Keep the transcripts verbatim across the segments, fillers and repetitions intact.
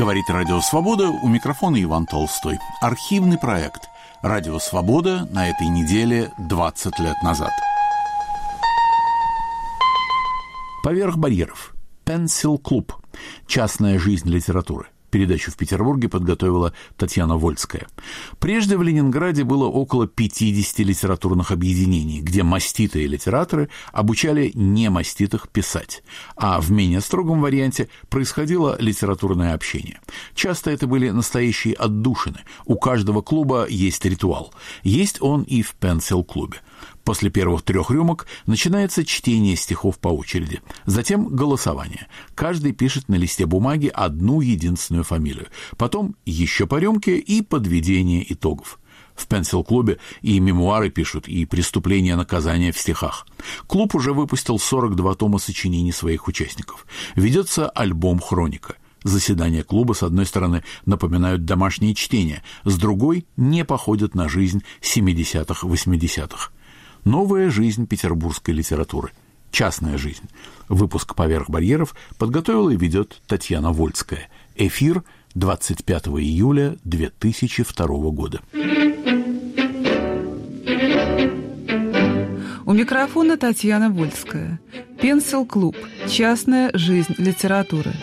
Говорит Радио Свобода, у микрофона Иван Толстой. Архивный проект Радио Свобода на этой неделе двадцать лет назад. Поверх барьеров. Пенсил-клуб. Частная жизнь литературы. Передачу в Петербурге подготовила Татьяна Вольская. Прежде в Ленинграде было около пятидесяти литературных объединений, где маститые литераторы обучали немаститых писать, а в менее строгом варианте происходило литературное общение. Часто это были настоящие отдушины. У каждого клуба есть ритуал. Есть он и в Пенсил-клубе. После первых трех рюмок начинается чтение стихов по очереди. Затем голосование. Каждый пишет на листе бумаги одну единственную фамилию. Потом еще по рюмке и подведение итогов. В Пенсил-клубе и мемуары пишут, и преступления и наказания в стихах. Клуб уже выпустил сорок два тома сочинений своих участников. Ведется альбом «Хроника». Заседания клуба, с одной стороны, напоминают домашние чтения, с другой – не походят на жизнь семидесятых-восьмидесятых. Новая жизнь петербургской литературы. Частная жизнь. Выпуск «Поверх барьеров» подготовила и ведет Татьяна Вольская. Эфир двадцать пятого июля две тысячи второго года. У микрофона Татьяна Вольская. Пенсил-клуб. Частная жизнь литературы.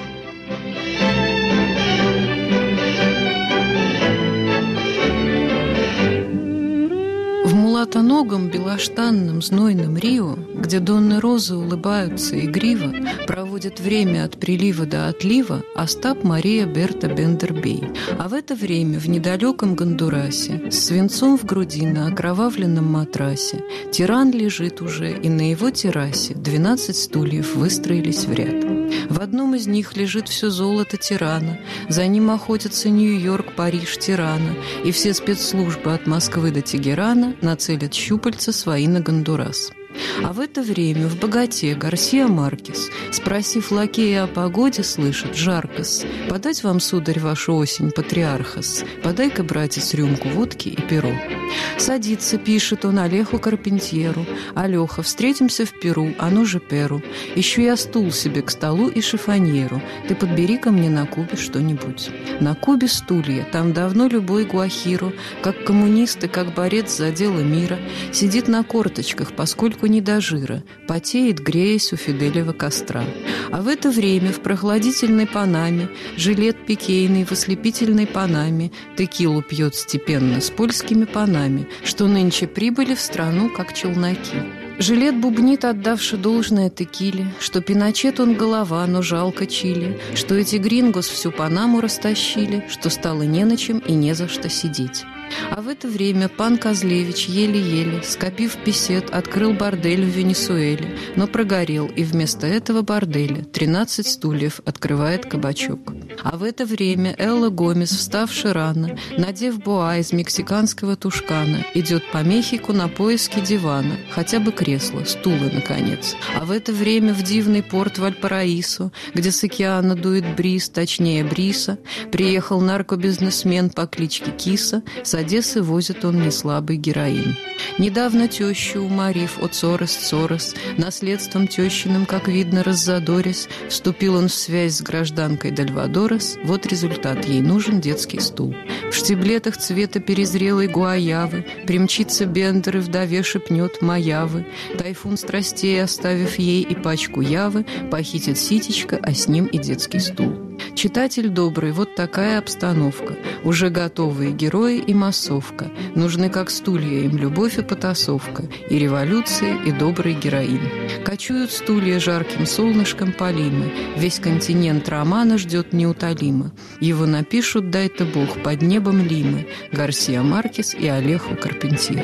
В мулатоногом, белоштанном, знойном Рио, где донны розы улыбаются игриво, проводит время от прилива до отлива Остап Мария Берта Бендербей. А в это время в недалеком Гондурасе, с свинцом в груди на окровавленном матрасе, тиран лежит уже, и на его террасе двенадцать стульев выстроились в ряд. В одном из них лежит все золото тирана, за ним охотятся Нью-Йорк, Париж, Тирана, и все спецслужбы от Москвы до Тегерана нацелят щупальца свои на Гондурас. А в это время в богате Гарсия Маркес, спросив лакея о погоде, слышит: «Жаркос, подать вам, сударь, вашу осень, патриархос, подай-ка, братец, рюмку водки и перо». Садится, пишет он Алеху Карпентьеру: «Алеха, встретимся в Перу, а ну же перу. Ищу я стул себе к столу и шифоньеру. Ты подбери-ка мне на Кубе что-нибудь». На Кубе стулья, там давно любой гуахиру, как коммунист и как борец за дело мира, сидит на корточках, поскольку не до жира, потеет, греясь у Фиделева костра. А в это время в прохладительной Панаме жилет пикейный в ослепительной Панаме текилу пьет степенно с польскими панами, что нынче прибыли в страну, как челноки. Жилет бубнит, отдавши должное текиле, что Пиночет он голова, но жалко Чили, что эти грингос всю Панаму растащили, что стало не на чем и не за что сидеть. А в это время пан Козлевич еле-еле, скопив песет, открыл бордель в Венесуэле, но прогорел, и вместо этого борделя тринадцать стульев открывает кабачок. А в это время Элла Гомес, вставши рано, надев боа из мексиканского тушкана, идет по Мехико на поиски дивана, хотя бы кресла, стула, наконец. А в это время в дивный порт Вальпараисо, где с океана дует бриз, точнее бриса, приехал наркобизнесмен по кличке Киса. С Одессы возит он неслабый героин. Недавно тещу, уморив от Сорос Сорос, наследством тещиным, как видно, раззадорясь, вступил он в связь с гражданкой Дальвадорес. Вот результат: ей нужен детский стул. В штиблетах цвета перезрелой гуаявы примчится Бендер и вдове шепнет «Маявы». Тайфун страстей, оставив ей и пачку явы, похитит ситечко, а с ним и детский стул. Читатель добрый, вот такая обстановка. Уже готовые герои и массовка. Нужны как стулья им любовь и потасовка, и революция, и добрый героин. Кочуют стулья жарким солнышком полимы. Весь континент романа ждет неутолимо. Его напишут, дай-то Бог, под небом Лимы, Гарсия Маркес и Алехо Карпентьер.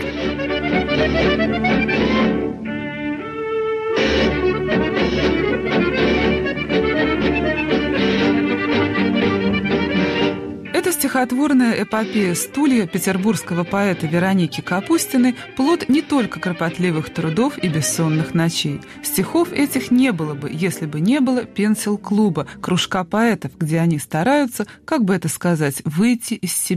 Эта стихотворная эпопея «Стулья» петербургского поэта Вероники Капустиной – плод не только кропотливых трудов и бессонных ночей. Стихов этих не было бы, если бы не было Пенсил-клуба, кружка поэтов, где они стараются, как бы это сказать, выйти из себя.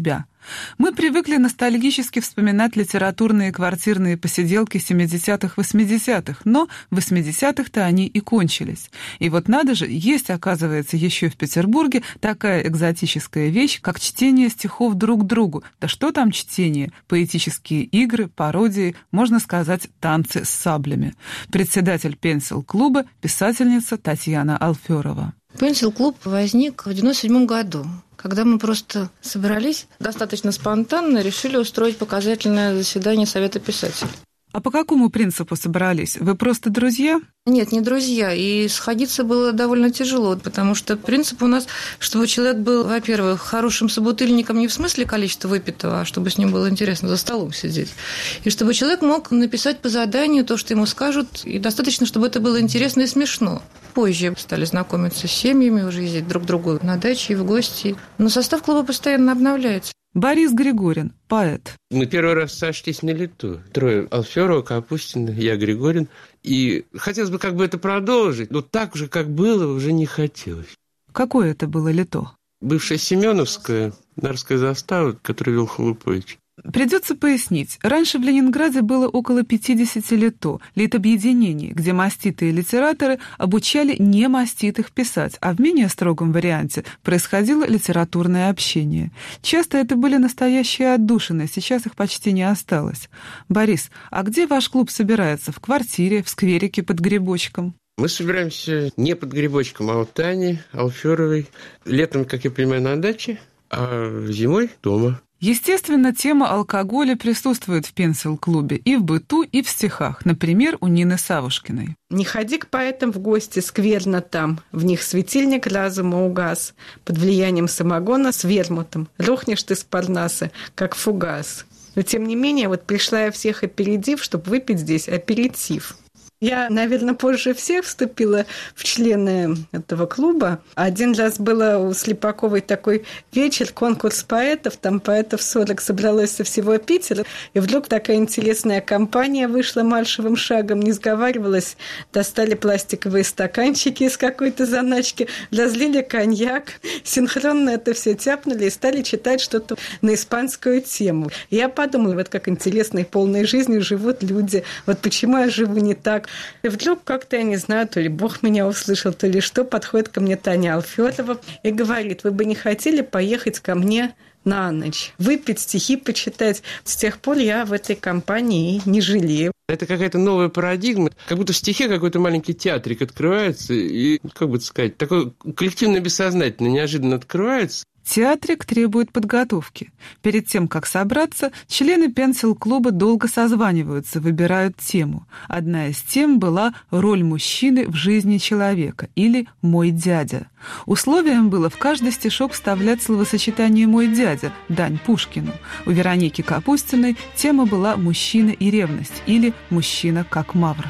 Мы привыкли ностальгически вспоминать литературные квартирные посиделки семидесятых-восьмидесятых, но в восьмидесятых-то они и кончились. И вот надо же, есть, оказывается, еще в Петербурге такая экзотическая вещь, как чтение стихов друг другу. Да что там чтение? Поэтические игры, пародии, можно сказать, танцы с саблями. Председатель пенсил-клуба – писательница Татьяна Алферова. Пенсил-клуб возник в девяносто седьмом году, когда мы просто собрались, достаточно спонтанно решили устроить показательное заседание Совета писателей. А по какому принципу собрались? Вы просто друзья? Нет, не друзья. И сходиться было довольно тяжело, потому что принцип у нас, чтобы человек был, во-первых, хорошим собутыльником не в смысле количества выпитого, а чтобы с ним было интересно за столом сидеть. И чтобы человек мог написать по заданию то, что ему скажут, и достаточно, чтобы это было интересно и смешно. Позже стали знакомиться с семьями, уже ездить друг к другу на дачи и в гости. Но состав клуба постоянно обновляется. Борис Григорин, поэт. Мы первый раз сошлись на лету. Трое: Алферова, Капустина, я, Григорин. И хотелось бы как бы это продолжить, но так же, как было, уже не хотелось. Какое это было лето? Бывшая Семеновская, Нарская застава, которую вел Холупович. Придется пояснить. Раньше в Ленинграде было около пятидесяти лето, литобъединений, где маститые литераторы обучали немаститых писать, а в менее строгом варианте происходило литературное общение. Часто это были настоящие отдушины, сейчас их почти не осталось. Борис, а где ваш клуб собирается? В квартире, в скверике под грибочком? Мы собираемся не под грибочком, а у Тани Алферовой. Летом, как я понимаю, на даче, а зимой дома. Естественно, тема алкоголя присутствует в пенсил-клубе и в быту, и в стихах. Например, у Нины Савушкиной. «Не ходи к поэтам в гости, скверно там. В них светильник разума угас. Под влиянием самогона с вермутом. Рухнешь ты с Парнаса, как фугас». Но, тем не менее, вот пришла я всех опередив, чтобы выпить здесь аперитив. Я, наверное, позже всех вступила в члены этого клуба. Один раз было у Слепаковой такой вечер, конкурс поэтов, там поэтов сорок собралось со всего Питера, и вдруг такая интересная компания вышла маршевым шагом, не сговаривалась, достали пластиковые стаканчики из какой-то заначки, разлили коньяк, синхронно это все тяпнули и стали читать что-то на испанскую тему. Я подумала, вот как интересно и полной жизнью живут люди, вот почему я живу не так. И вдруг как-то, я не знаю, то ли Бог меня услышал, то ли что, подходит ко мне Таня Алферова и говорит: вы бы не хотели поехать ко мне на ночь, выпить, стихи почитать? С тех пор я в этой компании не жалею. Это какая-то новая парадигма, как будто в стихе какой-то маленький театрик открывается, и, как бы сказать, такое коллективное бессознательное неожиданно открывается. Театрик требует подготовки. Перед тем, как собраться, члены пенсил-клуба долго созваниваются, выбирают тему. Одна из тем была «Роль мужчины в жизни человека» или «Мой дядя». Условием было в каждый стишок вставлять словосочетание «мой дядя», дань Пушкину. У Вероники Капустиной тема была «Мужчина и ревность» или «Мужчина как мавра».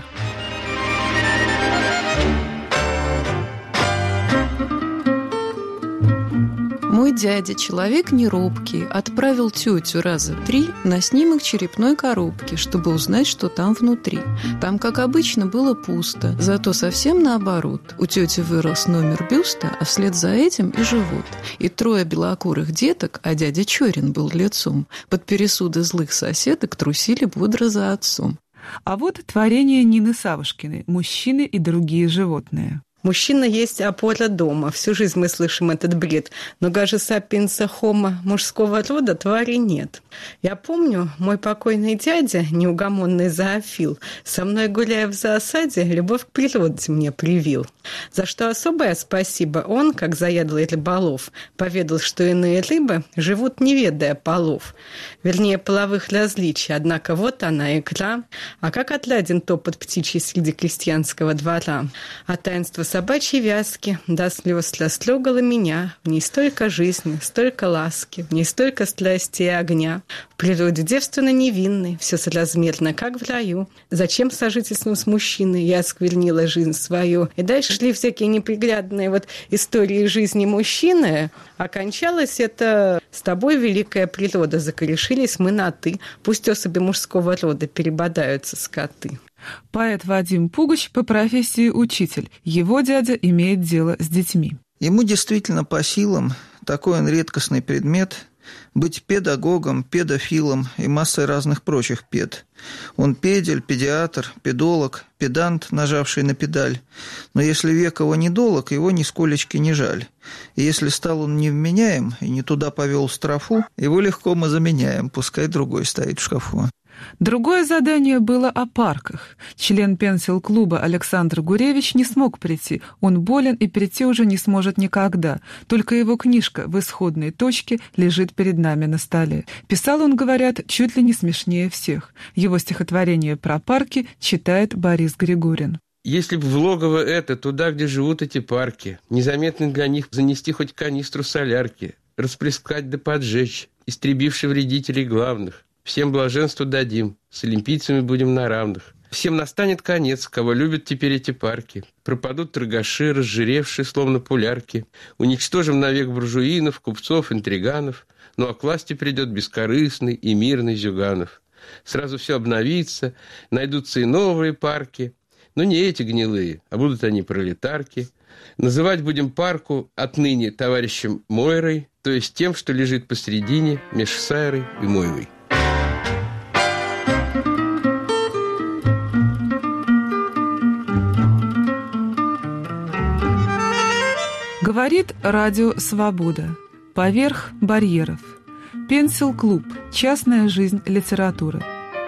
Мой дядя, человек неробкий, отправил тетю раза три на снимок черепной коробки, чтобы узнать, что там внутри. Там, как обычно, было пусто, зато совсем наоборот. У тети вырос номер бюста, а вслед за этим и живот. И трое белокурых деток, а дядя Чорин был лицом, под пересуды злых соседок трусили бодро за отцом. А вот творение Нины Савушкиной «Мужчины и другие животные». Мужчина есть опора дома. Всю жизнь мы слышим этот бред. Но гаже сапиенса хомо мужского рода твари нет. Я помню, мой покойный дядя, неугомонный зоофил, со мной гуляя в зоосаде, любовь к природе мне привил. За что особое спасибо он, как заядлый рыболов, поведал, что иные рыбы живут, не ведая полов. Вернее, половых различий. Однако вот она, икра. А как отладен топот птичий среди крестьянского двора. А таинство собачьей вязки до слез растрогало меня. В ней столько жизни, столько ласки, в ней столько страсти и огня. В природе девственно невинной, все соразмерно, как в раю. Зачем сожительством с мужчиной я осквернила жизнь свою? И дальше шли всякие неприглядные вот истории жизни мужчины. Окончалось это: с тобой, великая природа, закорешились мы на «ты». Пусть особи мужского рода перебодаются скоты. Поэт Вадим Пугач по профессии учитель. Его дядя имеет дело с детьми. Ему действительно по силам такой он редкостный предмет, быть педагогом, педофилом и массой разных прочих пед. Он педель, педиатр, педолог, педант, нажавший на педаль. Но если век его недолог, его нисколечки не жаль. И если стал он невменяем и не туда повел строфу, его легко мы заменяем, пускай другой стоит в шкафу. Другое задание было о парках. Член пенсил-клуба Александр Гуревич не смог прийти. Он болен и прийти уже не сможет никогда. Только его книжка в исходной точке лежит перед нами на столе. Писал он, говорят, чуть ли не смешнее всех. Его стихотворение про парки читает Борис Григорин. Если бы в логово это, туда, где живут эти парки, незаметно для них занести хоть канистру солярки, расплескать да поджечь, истребивши вредителей главных, всем блаженство дадим, с олимпийцами будем на равных. Всем настанет конец, кого любят теперь эти парки. Пропадут торгаши, разжиревшие, словно пулярки. Уничтожим навек буржуинов, купцов, интриганов. Ну а к власти придет бескорыстный и мирный Зюганов. Сразу все обновится, найдутся и новые парки. Но не эти гнилые, а будут они пролетарки. Называть будем парку отныне товарищем Мойрой, то есть тем, что лежит посередине меж Сайрой и Мойвой. Говорит радио «Свобода». Поверх барьеров. Пенсил-клуб. Частная жизнь литературы.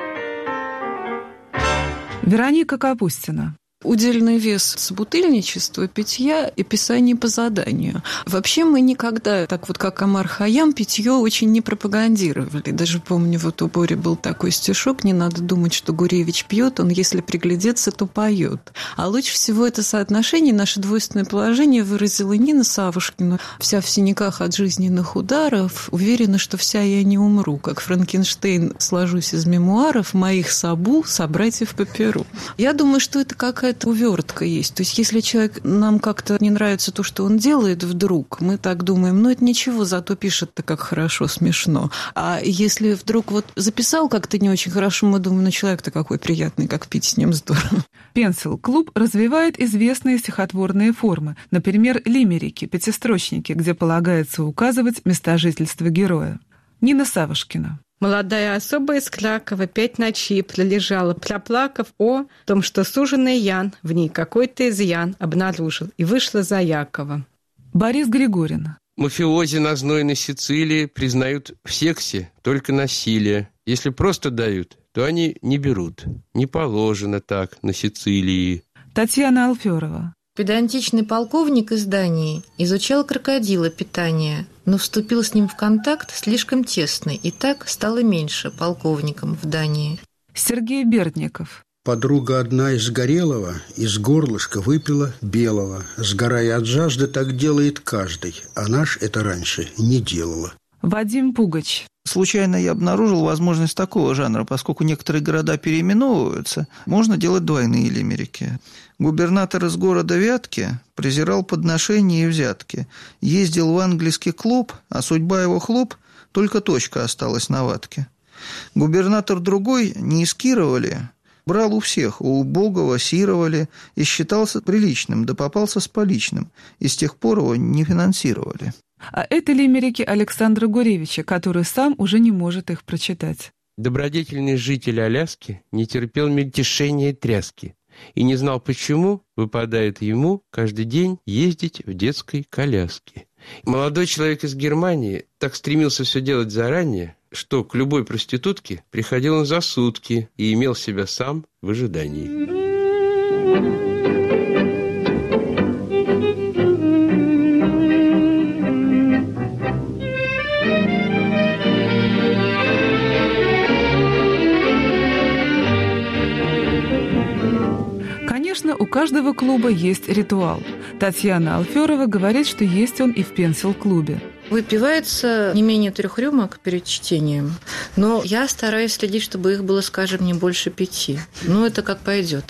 Вероника Капустина. Удельный вес собутыльничества, питья и писания по заданию. Вообще мы никогда, так вот как Омар Хайям, питье очень не пропагандировали. Даже помню, вот у Бори был такой стишок: не надо думать, что Гуревич пьет, он, если приглядеться, то поет. А лучше всего это соотношение, наше двойственное положение выразила Нина Савушкина. Вся в синяках от жизненных ударов, уверена, что вся я не умру, как Франкенштейн сложусь из мемуаров моих Сабу, собратьев по перу. Я думаю, что это какая-то увертка есть. То есть, если человек, нам как-то не нравится то, что он делает вдруг, мы так думаем, ну, это ничего, зато пишет-то как хорошо, смешно. А если вдруг вот записал как-то не очень хорошо, мы думаем, ну, человек-то какой приятный, как пить с ним здорово. Пенсил-клуб развивает известные стихотворные формы, например, лимерики, пятистрочники, где полагается указывать места жительства героя. Нина Савушкина. Молодая особа из Кракова пять ночей пролежала, проплакав о том, что суженый Ян в ней какой-то изъян обнаружил, и вышла за Якова. Борис Григорин. Мафиози на знойной Сицилии признают в сексе только насилие. Если просто дают, то они не берут. Не положено так на Сицилии. Татьяна Алферова. Педантичный полковник из Дании изучал крокодила питания, но вступил с ним в контакт слишком тесный, и так стало меньше полковником в Дании. Сергей Бердников. Подруга одна из Горелого из горлышка выпила белого. Сгорая от жажды, так делает каждый, а наш это раньше не делала. Вадим Пугач. Случайно я обнаружил возможность такого жанра, поскольку некоторые города переименовываются, можно делать двойные лимерики. Губернатор из города Вятки презирал подношения и взятки. Ездил в английский клуб, а судьба его хлоп, только точка осталась на ватке. Губернатор другой, не из Кировали, брал у всех, у убогого сировали и считался приличным, да попался с поличным, и с тех пор его не финансировали. А это лимерики Александра Гуревича, который сам уже не может их прочитать. Добродетельный житель Аляски не терпел мельтешения и тряски и не знал, почему выпадает ему каждый день ездить в детской коляске. Молодой человек из Германии так стремился все делать заранее, что к любой проститутке приходил он за сутки и имел себя сам в ожидании. Конечно, у каждого клуба есть ритуал. Татьяна Алферова говорит, что есть он и в пенсил-клубе. Выпивается не менее трех рюмок перед чтением, но я стараюсь следить, чтобы их было, скажем, не больше пяти. Ну, это как пойдет.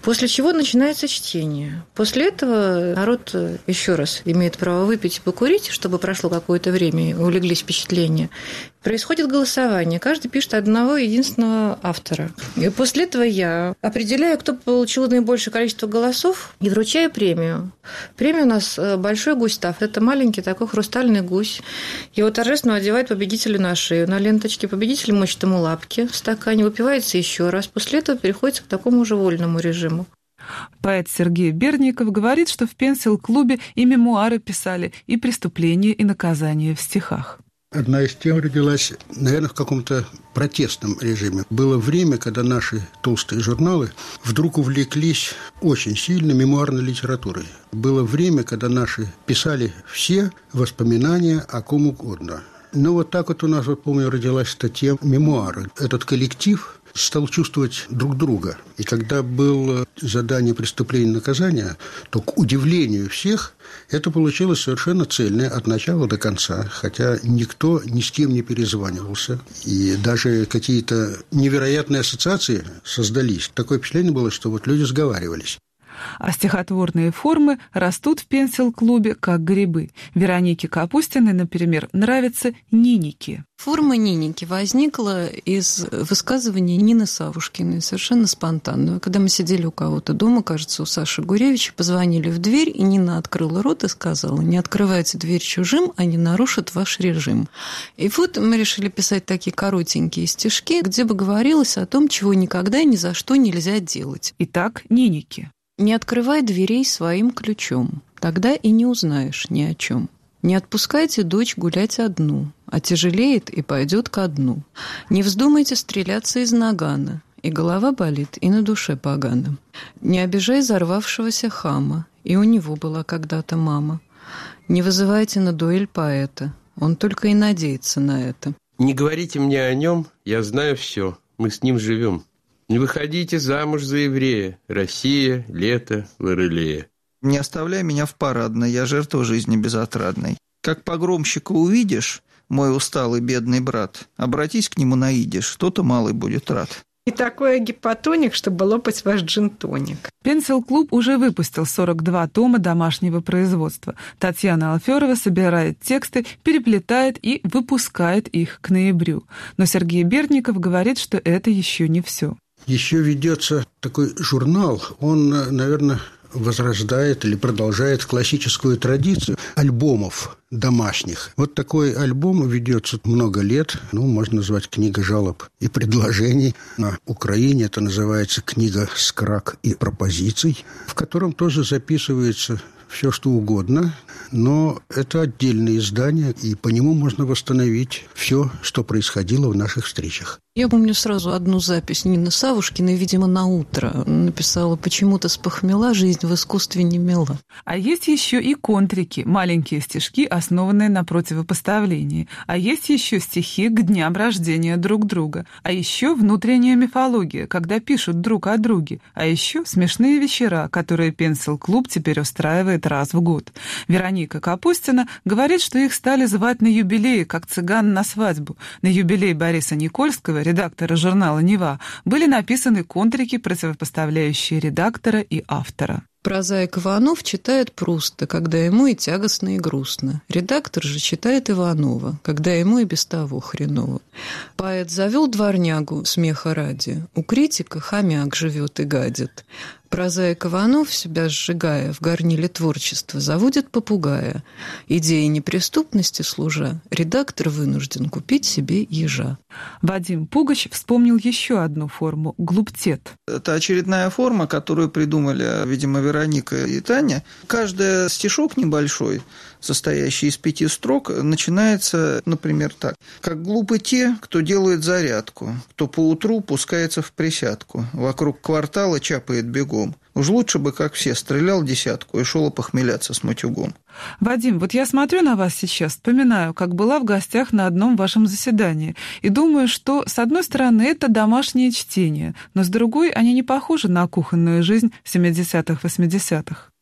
После чего начинается чтение. После этого народ еще раз имеет право выпить и покурить, чтобы прошло какое-то время, улеглись впечатления. Происходит голосование. Каждый пишет одного единственного автора. И после этого я определяю, кто получил наибольшее количество голосов, и вручаю премию. Премия у нас большой гусь-став. Это маленький такой хрустальный гусь. Его торжественно одевают победителю на шею. На ленточке победитель мочит ему лапки в стакане, выпивается еще раз. После этого переходится к такому же вольному режиму. Поэт Сергей Бердников говорит, что в Пенсил-клубе и мемуары писали, и преступления, и наказания в стихах. Одна из тем родилась, наверное, в каком-то протестном режиме. Было время, когда наши толстые журналы вдруг увлеклись очень сильно мемуарной литературой. Было время, когда наши писали все воспоминания о ком угодно. Но вот так вот у нас, вот помню, родилась статья «Мемуары». Этот коллектив стал чувствовать друг друга. И когда было задание преступления и наказания, то, к удивлению всех, это получилось совершенно цельное от начала до конца, хотя никто ни с кем не перезванивался. И даже какие-то невероятные ассоциации создались. Такое впечатление было, что вот люди сговаривались. А стихотворные формы растут в Пенсил-клубе, как грибы. Веронике Капустиной, например, нравятся ниники. Форма ниники возникла из высказывания Нины Савушкиной, совершенно спонтанного. Когда мы сидели у кого-то дома, кажется, у Саши Гуревича, позвонили в дверь, и Нина открыла рот и сказала: «Не открывайте дверь чужим, они нарушат ваш режим». И вот мы решили писать такие коротенькие стишки, где бы говорилось о том, чего никогда и ни за что нельзя делать. Итак, ниники. «Не открывай дверей своим ключом, тогда и не узнаешь ни о чем. Не отпускайте дочь гулять одну, отяжелеет и пойдет ко дну. Не вздумайте стреляться из нагана, и голова болит, и на душе погано. Не обижай взорвавшегося хама, и у него была когда-то мама. Не вызывайте на дуэль поэта, он только и надеется на это. Не говорите мне о нем, я знаю все, мы с ним живем. Не выходите замуж за еврея, Россия, лето, Лорелея. Не оставляй меня в парадной, я жертва жизни безотрадной. Как погромщика увидишь, мой усталый бедный брат, обратись к нему на идиш, то-то малый будет рад». И такой гипотоник, чтобы лопать ваш джин-тоник. Пенсил-клуб уже выпустил сорок два тома домашнего производства. Татьяна Алферова собирает тексты, переплетает и выпускает их к ноябрю. Но Сергей Бердников говорит, что это еще не все. Еще ведется такой журнал, он, наверное, возрождает или продолжает классическую традицию альбомов домашних. Вот такой альбом ведется много лет, ну, можно назвать «Книга жалоб и предложений». На Украине это называется «Книга скрак и пропозиций», в котором тоже записывается все, что угодно, но это отдельное издание, и по нему можно восстановить все, что происходило в наших встречах. Я помню сразу одну запись Нины Савушкиной, видимо, на утро. Написала: «Почему-то спохмела, жизнь в искусстве не мила». А есть еще и контрики, маленькие стишки, основанные на противопоставлении. А есть еще стихи к дням рождения друг друга. А еще внутренняя мифология, когда пишут друг о друге. А еще смешные вечера, которые Пенсил-клуб теперь устраивает раз в год. Вероника Капустина говорит, что их стали звать на юбилеи, как цыган на свадьбу. На юбилей Бориса Никольского, редактора журнала «Нева», были написаны контрики, противопоставляющие редактора и автора. Прозаик Иванов читает Пруста, когда ему и тягостно, и грустно. Редактор же читает Иванова, когда ему и без того хреново. Поэт завел дворнягу смеха ради, у критика хомяк живет и гадит. Прозаик Иванов, себя сжигая в горниле творчества, заводит попугая. Идеи неприступности служа, редактор вынужден купить себе ежа. Вадим Пугач вспомнил еще одну форму – глуптет. Это очередная форма, которую придумали, видимо, Вероника и Таня. Каждый стишок небольшой, состоящий из пяти строк, начинается, например, так. «Как глупы те, кто делает зарядку, кто поутру пускается в присядку, вокруг квартала чапает бегом. Уж лучше бы, как все, стрелял десятку и шел опохмеляться с матюгом». Вадим, вот я смотрю на вас сейчас, вспоминаю, как была в гостях на одном вашем заседании, и думаю, что, с одной стороны, это домашнее чтение, но с другой, они не похожи на кухонную жизнь семидесятых-восьмидесятых.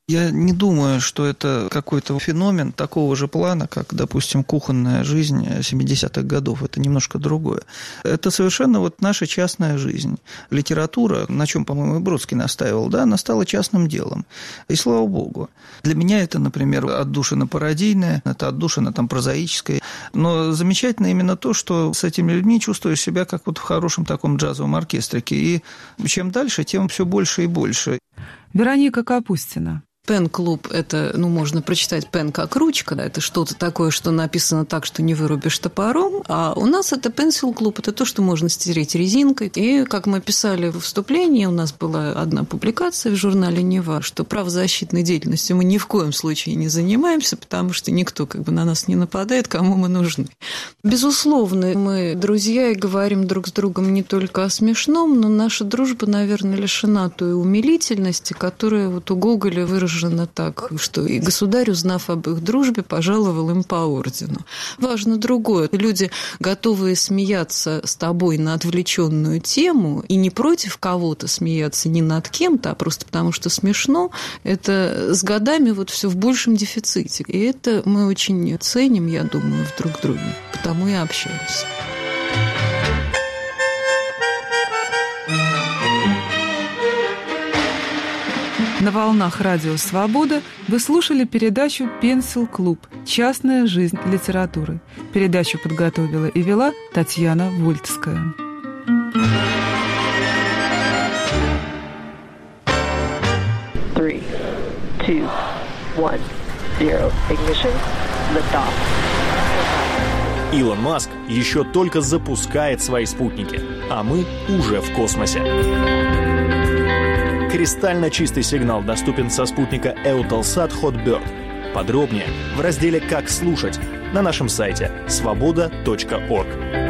Я не думаю, что это какой-то феномен такого же плана, как, допустим, кухонная жизнь семидесятых годов. Это немножко другое. Это совершенно вот наша частная жизнь. Литература, на чем, по-моему, и Бродский настаивал, да, она стала частным делом. И слава богу. Для меня это, например, отдушина пародийная, это отдушина там прозаическая. Но замечательно именно то, что с этими людьми чувствуешь себя как вот в хорошем таком джазовом оркестрике. И чем дальше, тем все больше и больше. Вероника Капустина. Пен-клуб – это, ну, можно прочитать пен как ручка, да, это что-то такое, что написано так, что не вырубишь топором, а у нас это пенсил-клуб, это то, что можно стереть резинкой. И, как мы писали в вступлении, у нас была одна публикация в журнале «Нева», что правозащитной деятельностью мы ни в коем случае не занимаемся, потому что никто как бы на нас не нападает, кому мы нужны. Безусловно, мы друзья и говорим друг с другом не только о смешном, но наша дружба, наверное, лишена той умилительности, которая вот у Гоголя выражена так, что и государь, узнав об их дружбе, пожаловал им по ордену. Важно другое. Люди, готовые смеяться с тобой на отвлеченную тему и не против кого-то смеяться, не над кем-то, а просто потому что смешно, это с годами вот все в большем дефиците. И это мы очень ценим, я думаю, в друг друге. Потому и общаемся. На волнах радио «Свобода» вы слушали передачу «Пенсил-клуб. Частная жизнь литературы». Передачу подготовила и вела Татьяна Вольтская. Three, two, one, zero. Ignition. Liftoff. Илон Маск еще только запускает свои спутники, а мы уже в космосе. Кристально чистый сигнал доступен со спутника Eutelsat Hotbird. Подробнее в разделе «Как слушать» на нашем сайте свобода точка орг.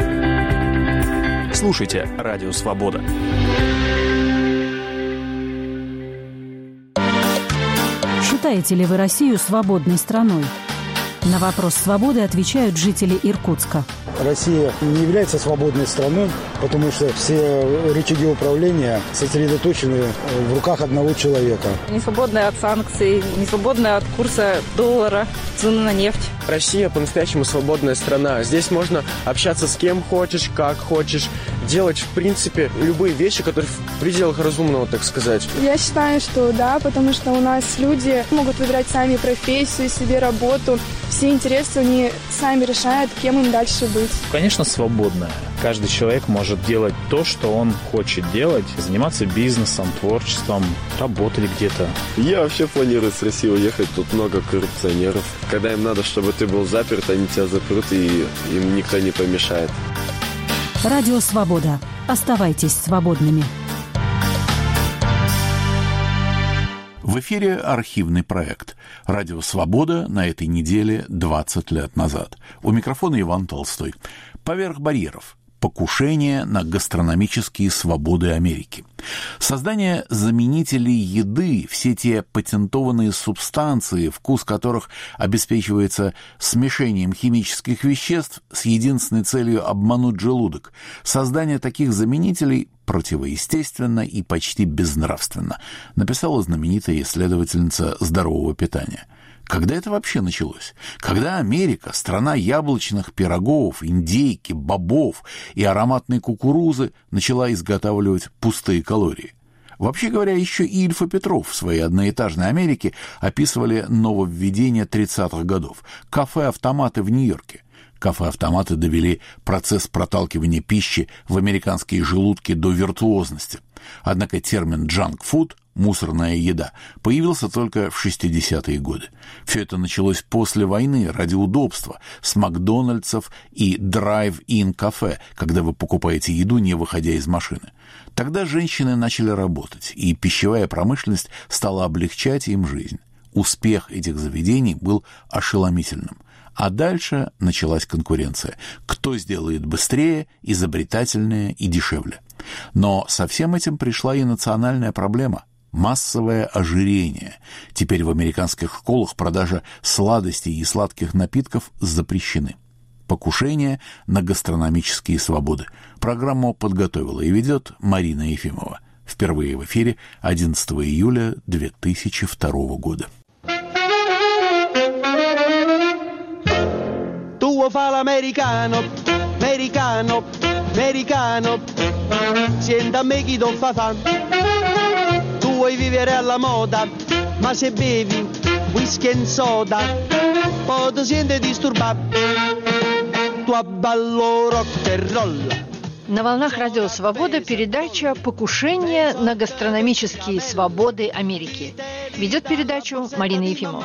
Слушайте Радио Свобода. Считаете ли вы Россию свободной страной? На вопрос свободы отвечают жители Иркутска. Россия не является свободной страной, потому что все рычаги управления сосредоточены в руках одного человека. Не свободная от санкций, не свободная от курса доллара, цены на нефть. Россия по-настоящему свободная страна. Здесь можно общаться с кем хочешь, как хочешь, делать, в принципе, любые вещи, которые в пределах разумного, так сказать. Я считаю, что да, потому что у нас люди могут выбирать сами профессию, себе работу. Все интересы они сами решают, кем им дальше быть. Конечно, свободная. Каждый человек может делать то, что он хочет делать, заниматься бизнесом, творчеством, работать где-то. Я вообще планирую с России уехать, тут много коррупционеров. Когда им надо, чтобы ты был заперт, они тебя запрут, и им никто не помешает. Радио «Свобода». Оставайтесь свободными. В эфире архивный проект «Радио Свобода» на этой неделе двадцать лет назад. У микрофона Иван Толстой. «Поверх барьеров. Покушение на гастрономические свободы Америки». Создание заменителей еды, все те патентованные субстанции, вкус которых обеспечивается смешением химических веществ с единственной целью обмануть желудок. Создание таких заменителей противоестественно и почти безнравственно, написала знаменитая исследовательница здорового питания. Когда это вообще началось? Когда Америка, страна яблочных пирогов, индейки, бобов и ароматной кукурузы, начала изготавливать пустые калории? Вообще говоря, еще и Ильф и Петров в своей одноэтажной Америке описывали нововведение тридцатых годов – кафе-автоматы в Нью-Йорке. Кафе-автоматы довели процесс проталкивания пищи в американские желудки до виртуозности. Однако термин «джанк-фуд» – мусорная еда – появился только в шестидесятые годы. Все это началось после войны ради удобства, с Макдональдсов и драйв-ин кафе, когда вы покупаете еду, не выходя из машины. Тогда женщины начали работать, и пищевая промышленность стала облегчать им жизнь. Успех этих заведений был ошеломительным. А дальше началась конкуренция. Кто сделает быстрее, изобретательнее и дешевле. Но со всем этим пришла и национальная проблема – массовое ожирение. Теперь в американских школах продажа сладостей и сладких напитков запрещены. Покушение на гастрономические свободы. Программу подготовила и ведет Марина Ефимова. Впервые в эфире одиннадцатого июля две тысячи второго года. Tuo fa l'americano, americano, americano. Senta a me chi non fa fa. Tu vuoi vivere alla moda, ma se bevi whisky and soda, poi ti senti disturbato. Tu abballo rock and roll. На волнах Радио Свобода передача «Покушение на гастрономические свободы Америки». Ведет передачу Марина Ефимова.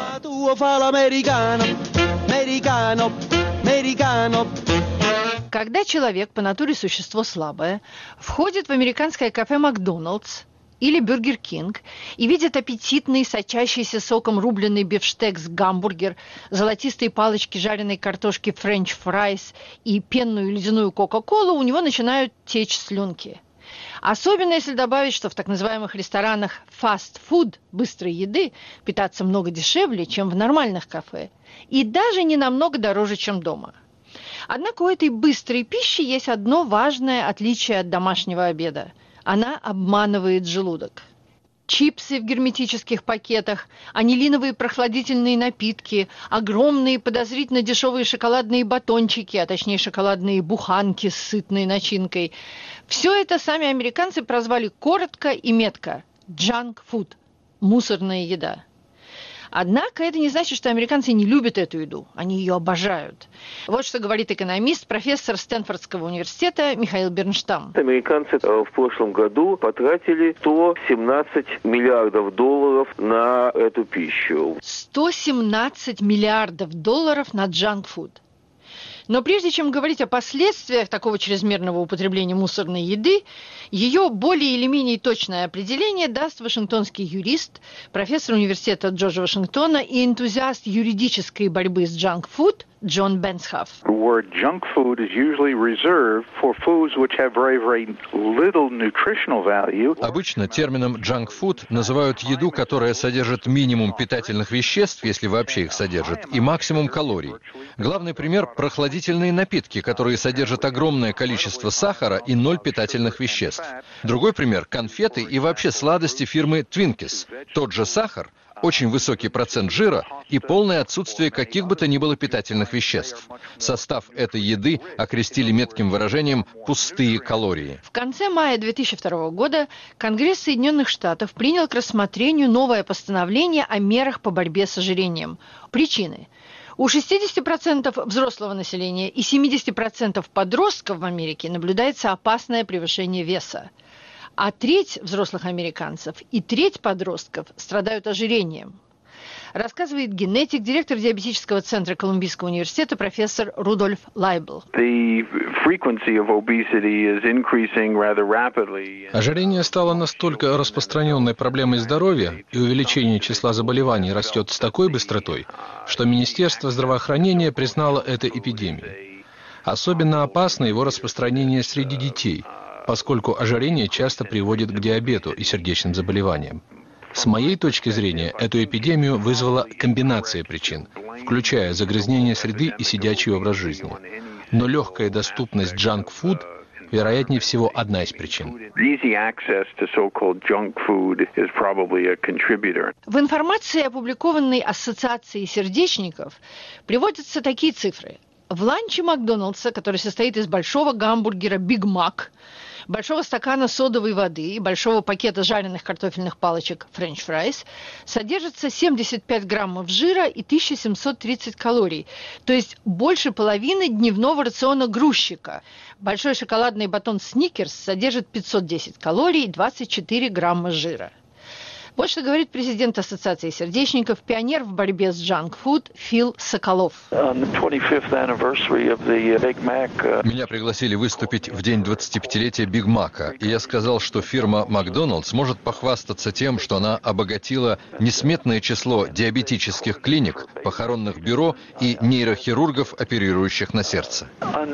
Когда человек, по натуре существо слабое, входит в американское кафе «Макдоналдс» или «Бюргер Кинг» и видит аппетитный, сочащийся соком рубленый бифштекс-гамбургер, золотистые палочки жареной картошки френч-фрайс и пенную ледяную кока-колу, у него начинают течь слюнки. Особенно если добавить, что в так называемых ресторанах фаст-фуд, быстрой еды, питаться много дешевле, чем в нормальных кафе, и даже не намного дороже, чем дома. Однако у этой быстрой пищи есть одно важное отличие от домашнего обеда. Она обманывает желудок. Чипсы в герметических пакетах, анилиновые прохладительные напитки, огромные подозрительно дешевые шоколадные батончики, а точнее шоколадные буханки с сытной начинкой. Все это сами американцы прозвали коротко и метко «junk food» – мусорная еда. Однако это не значит, что американцы не любят эту еду. Они ее обожают. Вот что говорит экономист, профессор Стэнфордского университета Михаил Бернштам. Американцы в прошлом году потратили сто семнадцать миллиардов долларов на эту пищу. сто семнадцать миллиардов долларов на джанк-фуд. Но прежде чем говорить о последствиях такого чрезмерного употребления мусорной еды, ее более или менее точное определение даст вашингтонский юрист, профессор университета Джорджа Вашингтона и энтузиаст юридической борьбы с джанк-фуд Джон Бенсхаф. Word junk food is usually reserved for foods which have very, very little nutritional value. Обычно термином junk food называют еду, которая содержит минимум питательных веществ, если вообще их содержит, и максимум калорий. Главный пример – прохладительные напитки, которые содержат огромное количество сахара и ноль питательных веществ. Другой пример – конфеты и вообще сладости фирмы Twinkies. Тот же сахар, очень высокий процент жира и полное отсутствие каких бы то ни было питательных веществ. Состав этой еды окрестили метким выражением «пустые калории». В конце мая две тысячи второго года Конгресс Соединенных Штатов принял к рассмотрению новое постановление о мерах по борьбе с ожирением. Причины. У шестидесяти процентов взрослого населения и семидесяти процентов подростков в Америке наблюдается опасное превышение веса. А треть взрослых американцев и треть подростков страдают ожирением. Рассказывает генетик, директор диабетического центра Колумбийского университета профессор Рудольф Лайбл. Ожирение стало настолько распространенной проблемой здоровья, и увеличение числа заболеваний растет с такой быстротой, что Министерство здравоохранения признало это эпидемией. Особенно опасно его распространение среди детей, поскольку ожирение часто приводит к диабету и сердечным заболеваниям. С моей точки зрения, эту эпидемию вызвала комбинация причин, включая загрязнение среды и сидячий образ жизни. Но легкая доступность джанк-фуд, вероятнее всего, одна из причин. В информации, опубликованной Ассоциацией сердечников, приводятся такие цифры. В ланче Макдоналдса, который состоит из большого гамбургера Биг Мак, большого стакана содовой воды и большого пакета жареных картофельных палочек френч-фрайс, содержится семьдесят пять граммов жира и тысяча семьсот тридцать калорий, то есть больше половины дневного рациона грузчика. Большой шоколадный батон Сникерс содержит пятьсот десять калорий и двадцать четыре грамма жира. Вот что говорит президент Ассоциации сердечников, пионер в борьбе с джанк-фуд Фил Соколов. Меня пригласили выступить в день двадцатипятилетия Биг Мака, и я сказал, что фирма Макдоналдс может похвастаться тем, что она обогатила несметное число диабетических клиник, похоронных бюро и нейрохирургов, оперирующих на сердце.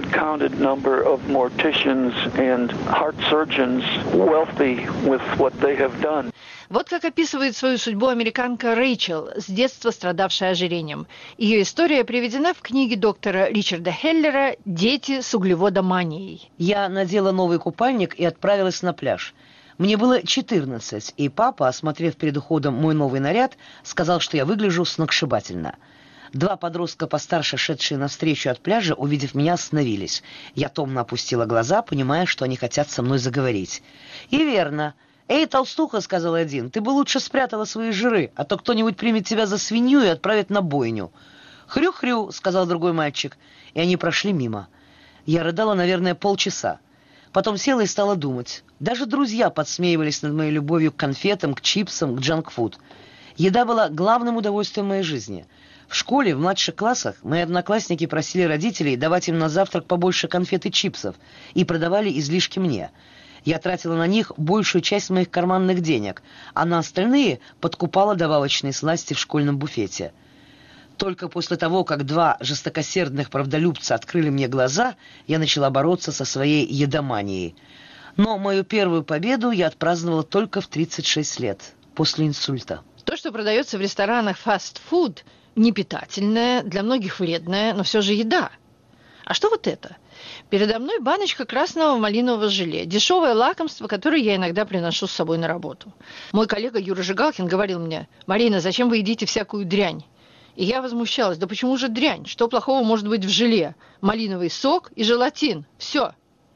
Вот как описывает свою судьбу американка Рэйчел, с детства страдавшая ожирением. Ее история приведена в книге доктора Ричарда Хеллера «Дети с углеводоманией». Я надела новый купальник и отправилась на пляж. Мне было четырнадцать, и папа, осмотрев перед уходом мой новый наряд, сказал, что я выгляжу сногсшибательно. Два подростка постарше, шедшие навстречу от пляжа, увидев меня, остановились. Я томно опустила глаза, понимая, что они хотят со мной заговорить. И верно. «Эй, толстуха», — сказал один, — «ты бы лучше спрятала свои жиры, а то кто-нибудь примет тебя за свинью и отправит на бойню». «Хрю-хрю», — сказал другой мальчик, и они прошли мимо. Я рыдала, наверное, полчаса. Потом села и стала думать. Даже друзья подсмеивались над моей любовью к конфетам, к чипсам, к джанк-фуд. Еда была главным удовольствием моей жизни. В школе, в младших классах, мои одноклассники просили родителей давать им на завтрак побольше конфет и чипсов и продавали излишки мне. Я тратила на них большую часть моих карманных денег, а на остальные подкупала добавочные сласти в школьном буфете. Только после того, как два жестокосердных правдолюбца открыли мне глаза, я начала бороться со своей едоманией. Но мою первую победу я отпраздновала только в тридцать шесть лет, после инсульта. То, что продается в ресторанах фастфуд, не питательное, для многих вредное, но все же еда. А что вот это? Передо мной баночка красного малинового желе. Дешевое лакомство, которое я иногда приношу с собой на работу. Мой коллега Юра Жигалкин говорил мне: «Марина, зачем вы едите всякую дрянь?» И я возмущалась: да почему же дрянь? Что плохого может быть в желе? Малиновый сок и желатин. Все.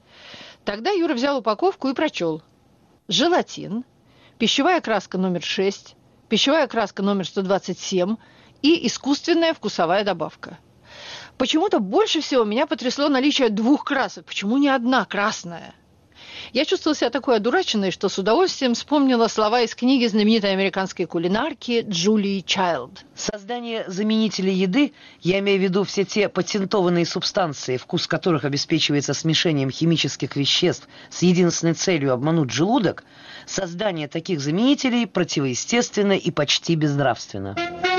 Тогда Юра взял упаковку и прочел. Желатин, пищевая краска номер шесть, пищевая краска номер сто двадцать семь и искусственная вкусовая добавка. Почему-то больше всего меня потрясло наличие двух красок. Почему не одна красная? Я чувствовала себя такой одураченной, что с удовольствием вспомнила слова из книги знаменитой американской кулинарки Джулии Чайлд. Создание заменителей еды, я имею в виду все те патентованные субстанции, вкус которых обеспечивается смешением химических веществ с единственной целью обмануть желудок, создание таких заменителей противоестественно и почти безнравственно.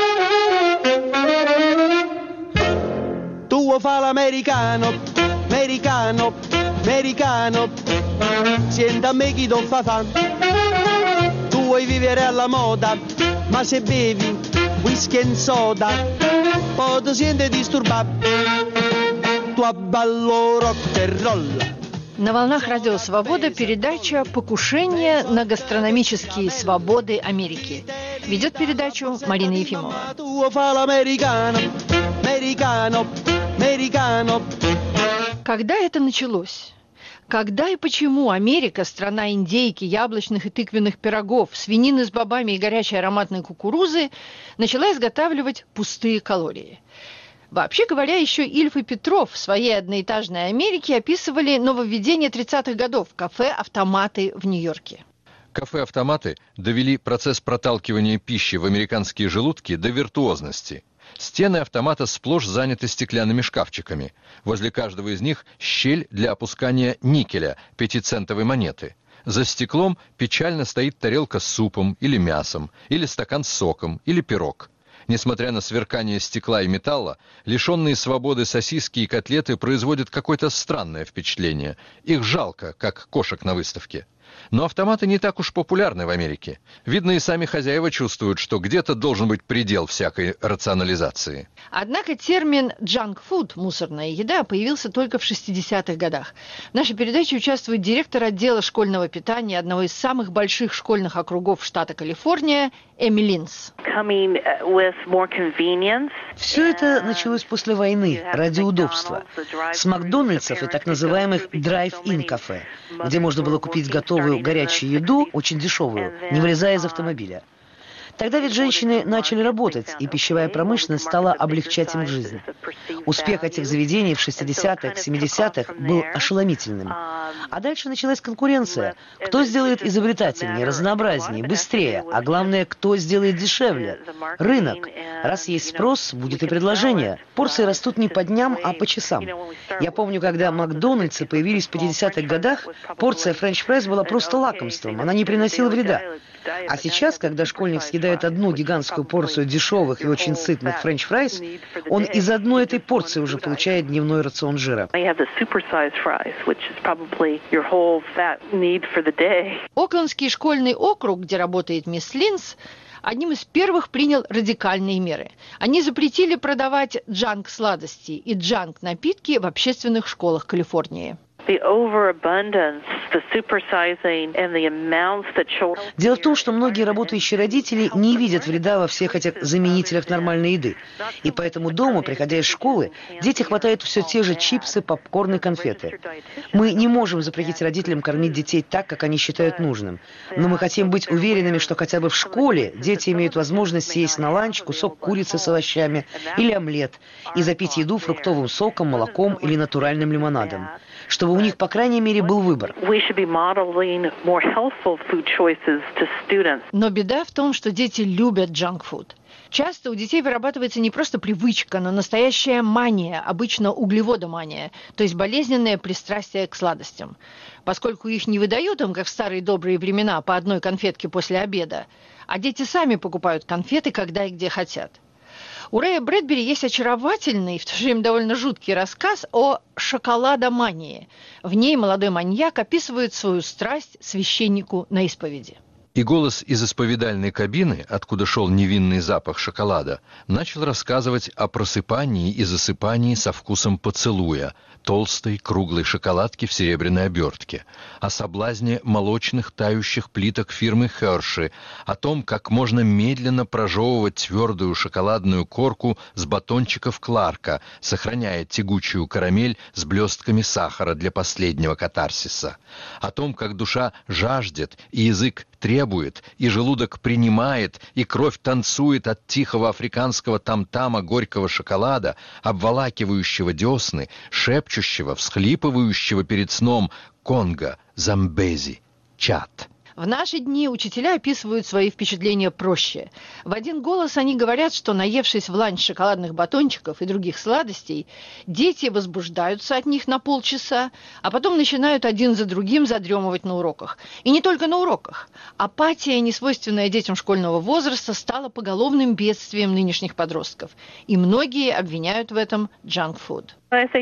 Tu fa l'americano, americano, americano, senta me chi non fa fan. Tu vuoi vivere alla moda, ma se bevi whisky and soda, poi ti senti disturbato. Tu abballo rock and roll. На волнах Радио Свобода передача «Покушение на гастрономические свободы Америки». Ведет передачу Марина Ефимова. Когда это началось? Когда и почему Америка, страна индейки, яблочных и тыквенных пирогов, свинины с бобами и горячей ароматной кукурузы, начала изготавливать пустые калории? Вообще говоря, еще Ильф и Петров в своей одноэтажной Америке описывали нововведение тридцатых годов – кафе-автоматы в Нью-Йорке. Кафе-автоматы довели процесс проталкивания пищи в американские желудки до виртуозности. Стены автомата сплошь заняты стеклянными шкафчиками. Возле каждого из них щель для опускания никеля, пятицентовой монеты. За стеклом печально стоит тарелка с супом или мясом, или стакан с соком, или пирог. Несмотря на сверкание стекла и металла, лишенные свободы сосиски и котлеты производят какое-то странное впечатление. Их жалко, как кошек на выставке. Но автоматы не так уж популярны в Америке. Видно, и сами хозяева чувствуют, что где-то должен быть предел всякой рационализации. Однако термин «джанк-фуд» – мусорная еда появился только в шестидесятых годах. В нашей передаче участвует директор отдела школьного питания одного из самых больших школьных округов штата Калифорния Эми Линс. Все это началось после войны, ради удобства. С Макдональдсов и так называемых драйв-ин кафе, где можно было купить готовую горячую еду, очень дешевую, не вылезая из автомобиля. Тогда ведь женщины начали работать, и пищевая промышленность стала облегчать им жизнь. Успех этих заведений в шестидесятых, семидесятых был ошеломительным. А дальше началась конкуренция. Кто сделает изобретательнее, разнообразнее, быстрее, а главное, кто сделает дешевле? Рынок. Раз есть спрос, будет и предложение. Порции растут не по дням, а по часам. Я помню, когда Макдональдсы появились в пятидесятых годах, порция френч-фрайс была просто лакомством, она не приносила вреда. А сейчас, когда школьник съедает одну гигантскую порцию дешевых и очень сытных френч-фрайс, он из одной этой порции уже получает дневной рацион жира. Оклендский школьный округ, где работает мисс Линс, одним из первых принял радикальные меры. Они запретили продавать джанк-сладости и джанк-напитки в общественных школах Калифорнии. Дело в том, что многие работающие родители не видят вреда во всех этих заменителях нормальной еды. И поэтому дома, приходя из школы, дети хватают все те же чипсы, попкорн и конфеты. Мы не можем запретить родителям кормить детей так, как они считают нужным. Но мы хотим быть уверенными, что хотя бы в школе дети имеют возможность съесть на ланч кусок курицы с овощами или омлет и запить еду фруктовым соком, молоком или натуральным лимонадом, чтобы у них, по крайней мере, был выбор. Но беда в том, что дети любят джанк-фуд. Часто у детей вырабатывается не просто привычка, но настоящая мания, обычно углеводомания, то есть болезненное пристрастие к сладостям. Поскольку их не выдают им, как в старые добрые времена, по одной конфетке после обеда, а дети сами покупают конфеты, когда и где хотят. У Рэя Брэдбери есть очаровательный, в то же время довольно жуткий рассказ о шоколадомании. В ней молодой маньяк описывает свою страсть священнику на исповеди. И голос из исповедальной кабины, откуда шел невинный запах шоколада, начал рассказывать о просыпании и засыпании со вкусом поцелуя, толстой круглой шоколадки в серебряной обертке, о соблазне молочных тающих плиток фирмы Херши, о том, как можно медленно прожевывать твердую шоколадную корку с батончиков Кларка, сохраняя тягучую карамель с блестками сахара для последнего катарсиса, о том, как душа жаждет и язык требует, и желудок принимает, и кровь танцует от тихого африканского там-тама горького шоколада, обволакивающего десны, шепчущего, всхлипывающего перед сном Конго, Замбези, Чад. В наши дни учителя описывают свои впечатления проще. В один голос они говорят, что, наевшись в ланч шоколадных батончиков и других сладостей, дети возбуждаются от них на полчаса, а потом начинают один за другим задремывать на уроках. И не только на уроках. Апатия, несвойственная детям школьного возраста, стала поголовным бедствием нынешних подростков. И многие обвиняют в этом джанк-фуд.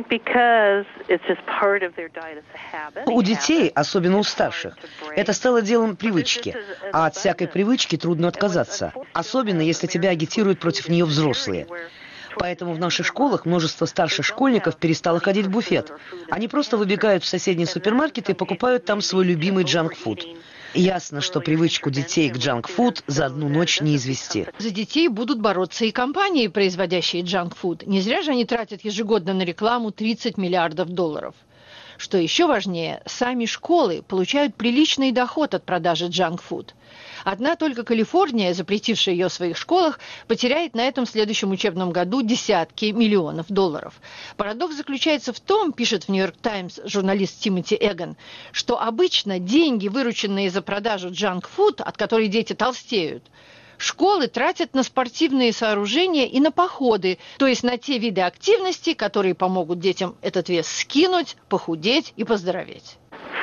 У детей, особенно у старших, это стало делом привычки, а от всякой привычки трудно отказаться, особенно если тебя агитируют против нее взрослые. Поэтому в наших школах множество старших школьников перестало ходить в буфет. Они просто выбегают в соседний супермаркет и покупают там свой любимый джанк-фуд. Ясно, что привычку детей к джанк-фуд за одну ночь не извести. За детей будут бороться и компании, производящие джанк-фуд. Не зря же они тратят ежегодно на рекламу тридцать миллиардов долларов. Что еще важнее, сами школы получают приличный доход от продажи джанк-фуд. Одна только Калифорния, запретившая ее в своих школах, потеряет на этом в следующем учебном году десятки миллионов долларов. Парадокс заключается в том, пишет в «Нью-Йорк Таймс» журналист Тимоти Эгон, что обычно деньги, вырученные за продажу джанк-фуд, от которой дети толстеют, школы тратят на спортивные сооружения и на походы, то есть на те виды активности, которые помогут детям этот вес скинуть, похудеть и поздороветь.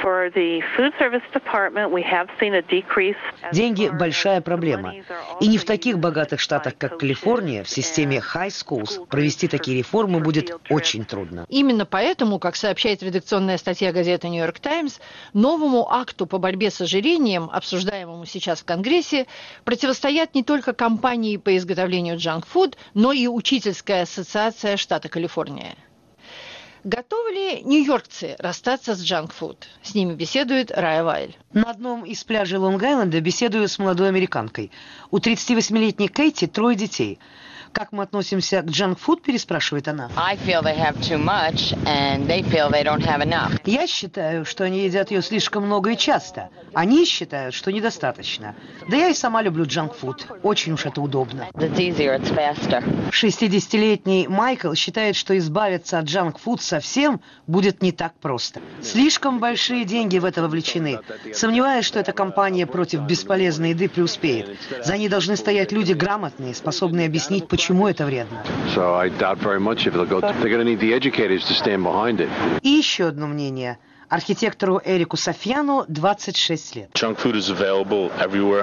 Деньги – большая проблема. И не в таких богатых штатах, как Калифорния, в системе High Schools провести такие реформы будет очень трудно. Именно поэтому, как сообщает редакционная статья газеты «Нью-Йорк Таймс», новому акту по борьбе с ожирением, обсуждаемому сейчас в Конгрессе, противостоят не только компании по изготовлению джанк-фуд, но и Учительская ассоциация штата Калифорния. Готовы ли нью-йоркцы расстаться с джанк-фуд? С ними беседует Рая Вайль. На одном из пляжей Лонг-Айленда беседую с молодой американкой. У тридцативосьмилетней Кейти трое детей. Как мы относимся к джанк-фуд, переспрашивает она. Я считаю, что они едят ее слишком много и часто. Они считают, что недостаточно. Да я и сама люблю джанк-фуд. Очень уж это удобно. шестидесятилетний Майкл считает, что избавиться от джанк-фуд совсем будет не так просто. Слишком большие деньги в это вовлечены. Сомневаюсь, что эта кампания против бесполезной еды преуспеет. За ней должны стоять люди грамотные, способные объяснить, почему Почему это вредно? И еще одно мнение. Архитектору Эрику Софьяну двадцать шесть лет. Джанк-фуд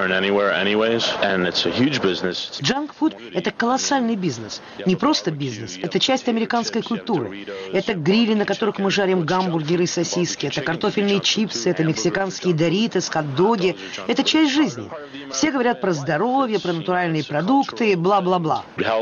– это колоссальный бизнес. Не просто бизнес, это часть американской культуры. Это грили, на которых мы жарим гамбургеры и сосиски, это картофельные чипсы, это мексиканские доритос, хот-доги. Это часть жизни. Все говорят про здоровье, про натуральные продукты, бла-бла-бла.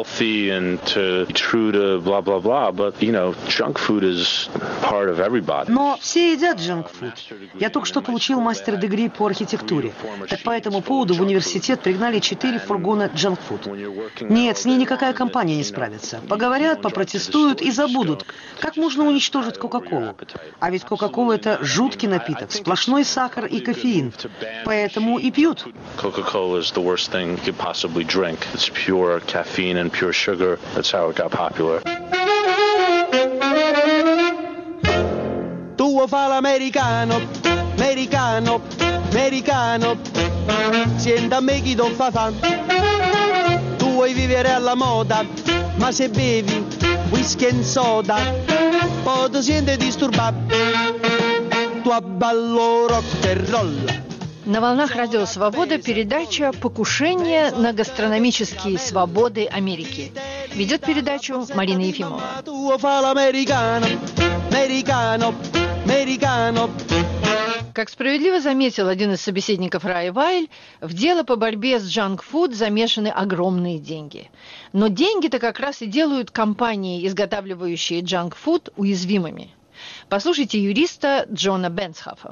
Но все едят джанк-фуд. Я только что получил мастер-дегри по архитектуре. Так по этому поводу в университет пригнали четыре фургона джанк-фуд. Нет, с ней никакая компания не справится. Поговорят, попротестуют и забудут. Как можно уничтожить Кока-Колу? А ведь Кока-Кола – это жуткий напиток, сплошной сахар и кофеин. Поэтому и пьют. Coca-Cola is the worst thing you could possibly drink. It's pure caffeine and pure sugar. That's how it got popular. Tu fa l'americano, americano, americano. Senta a me chi non fa fan. Tu vuoi vivere alla moda, ma se bevi whisky and soda, poi ti senti disturbato. Tu abballo rock and roll. На волнах Радио Свобода передача «Покушение на гастрономические свободы Америки». Ведет передачу Марина Ефимова. Как справедливо заметил один из собеседников Рай Вайль, в дело по борьбе с джанк-фуд замешаны огромные деньги. Но деньги-то как раз и делают компании, изготавливающие джанк-фуд, уязвимыми. Послушайте юриста Джона Бенсхафа.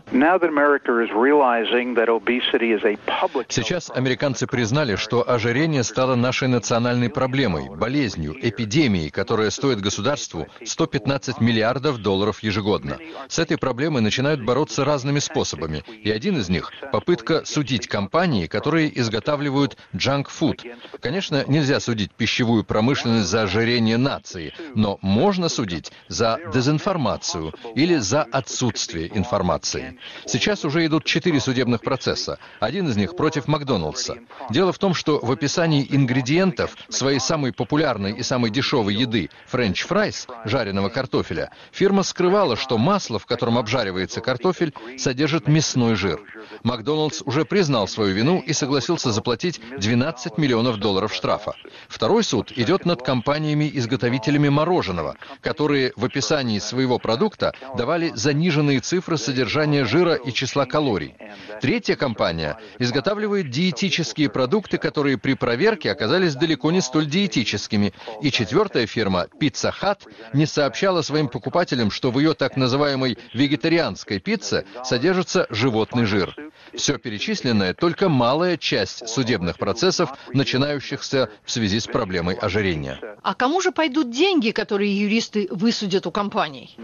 Сейчас американцы признали, что ожирение стало нашей национальной проблемой, болезнью, эпидемией, которая стоит государству сто пятнадцать миллиардов долларов ежегодно. С этой проблемой начинают бороться разными способами, и один из них – попытка судить компании, которые изготавливают джанк-фуд. Конечно, нельзя судить пищевую промышленность за ожирение нации, но можно судить за дезинформацию или за отсутствие информации. Сейчас уже идут четыре судебных процесса. Один из них против Макдоналдса. Дело в том, что в описании ингредиентов своей самой популярной и самой дешевой еды френч-фрайс, жареного картофеля, фирма скрывала, что масло, в котором обжаривается картофель, содержит мясной жир. Макдоналдс уже признал свою вину и согласился заплатить двенадцать миллионов долларов штрафа. Второй суд идет над компаниями-изготовителями мороженого, которые в описании своего продукта давали заниженные цифры содержания жира и числа калорий. Третья компания изготавливает диетические продукты, которые при проверке оказались далеко не столь диетическими. И четвертая фирма, Pizza Hut, не сообщала своим покупателям, что в ее так называемой вегетарианской пицце содержится животный жир. Все перечисленное – только малая часть судебных процессов, начинающихся в связи с проблемой ожирения. А кому же пойдут деньги, которые юристы высудят у компаний?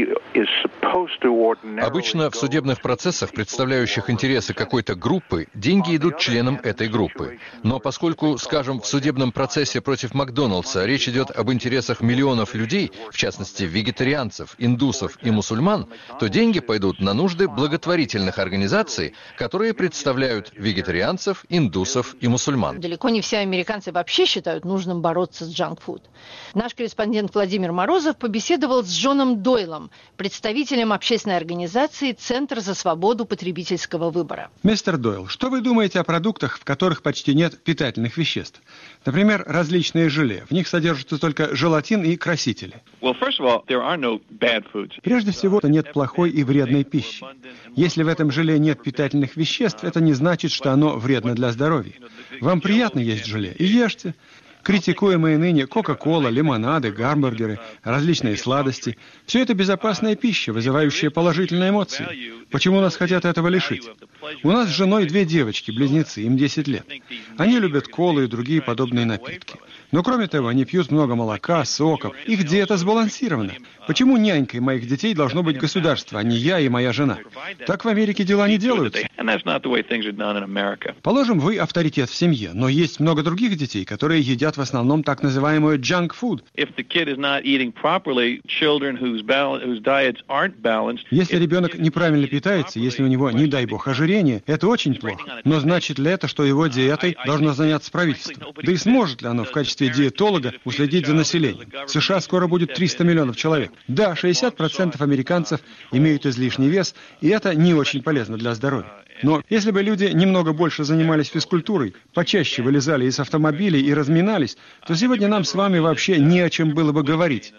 Обычно в судебных процессах, представляющих интересы какой-то группы, деньги идут членам этой группы. Но поскольку, скажем, в судебном процессе против Макдоналдса речь идет об интересах миллионов людей, в частности вегетарианцев, индусов и мусульман, то деньги пойдут на нужды благотворительных организаций, которые представляют вегетарианцев, индусов и мусульман. Далеко не все американцы вообще считают нужным бороться с джанк-фуд. Наш корреспондент Владимир Морозов побеседовал с Джоном Дойлом, представителем общественной организации «Центр за свободу потребительского выбора». Мистер Дойл, что вы думаете о продуктах, в которых почти нет питательных веществ? Например, различные желе. В них содержатся только желатин и красители. Прежде всего, нет плохой и вредной пищи. Если в этом желе нет питательных веществ, это не значит, что оно вредно для здоровья. Вам приятно есть желе? И ешьте. Критикуемые ныне Кока-Кола, лимонады, гамбургеры, различные сладости – все это безопасная пища, вызывающая положительные эмоции. Почему нас хотят этого лишить? У нас с женой две девочки, близнецы, им десять лет. Они любят колу и другие подобные напитки. Но кроме того, они пьют много молока, соков. Их диета сбалансирована. Почему нянькой моих детей должно быть государство, а не я и моя жена? Так в Америке дела не делаются. Положим, вы авторитет в семье, но есть много других детей, которые едят в основном так называемую junk food. Если ребенок неправильно питается, если у него, не дай бог, ожирение, это очень плохо. Но значит ли это, что его диетой должно заняться правительство? Да и сможет ли оно в качестве отсутствие диетолога уследить за населением. В США скоро будет триста миллионов человек. Да, шестьдесят процентов американцев имеют излишний вес, и это не очень полезно для здоровья. Но если бы люди немного больше занимались физкультурой, почаще вылезали из автомобилей и разминались, то сегодня нам с вами вообще не о чем было бы говорить.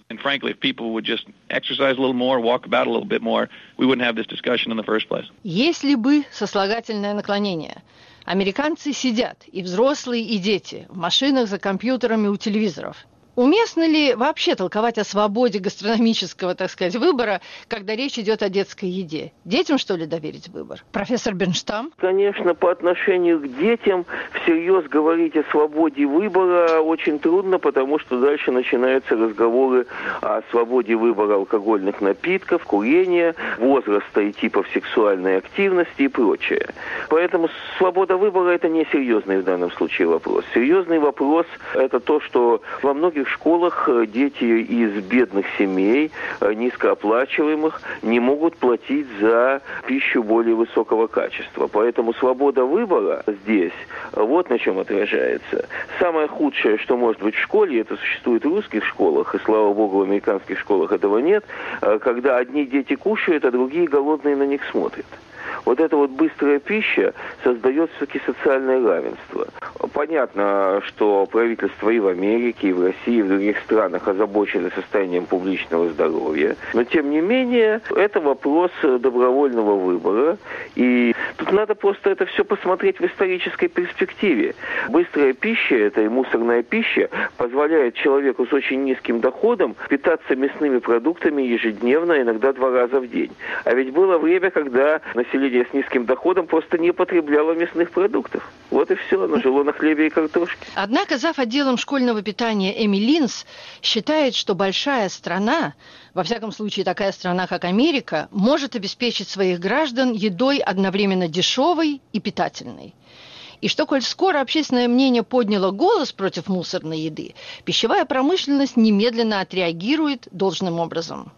Если бы сослагательное наклонение. Американцы сидят, и взрослые, и дети, в машинах, за компьютерами, у телевизоров. Уместно ли вообще толковать о свободе гастрономического, так сказать, выбора, когда речь идет о детской еде? Детям, что ли, доверить выбор? Профессор Бернштам? Конечно, по отношению к детям всерьез говорить о свободе выбора очень трудно, потому что дальше начинаются разговоры о свободе выбора алкогольных напитков, курения, возраста и типов сексуальной активности и прочее. Поэтому свобода выбора – это не серьезный в данном случае вопрос. Серьезный вопрос – это то, что во многих в школах дети из бедных семей, низкооплачиваемых, не могут платить за пищу более высокого качества. Поэтому свобода выбора здесь вот на чем отражается. Самое худшее, что может быть в школе, это существует в русских школах, и, слава богу, в американских школах этого нет, когда одни дети кушают, а другие голодные на них смотрят. Вот эта вот быстрая пища создает все-таки социальное равенство. Понятно, что правительство и в Америке, и в России, и в других странах озабочено состоянием публичного здоровья. Но, тем не менее, это вопрос добровольного выбора. И тут надо просто это все посмотреть в исторической перспективе. Быстрая пища, это и мусорная пища, позволяет человеку с очень низким доходом питаться мясными продуктами ежедневно, иногда два раза в день. А ведь было время, когда население с низким доходом просто не потребляло мясных продуктов. Вот и все, оно жило на хлебе и картошке. Однако зав. Отделом школьного питания Эми Линс считает, что большая страна, во всяком случае такая страна, как Америка, может обеспечить своих граждан едой одновременно дешевой и питательной. И что, коль скоро общественное мнение подняло голос против мусорной еды, пищевая промышленность немедленно отреагирует должным образом.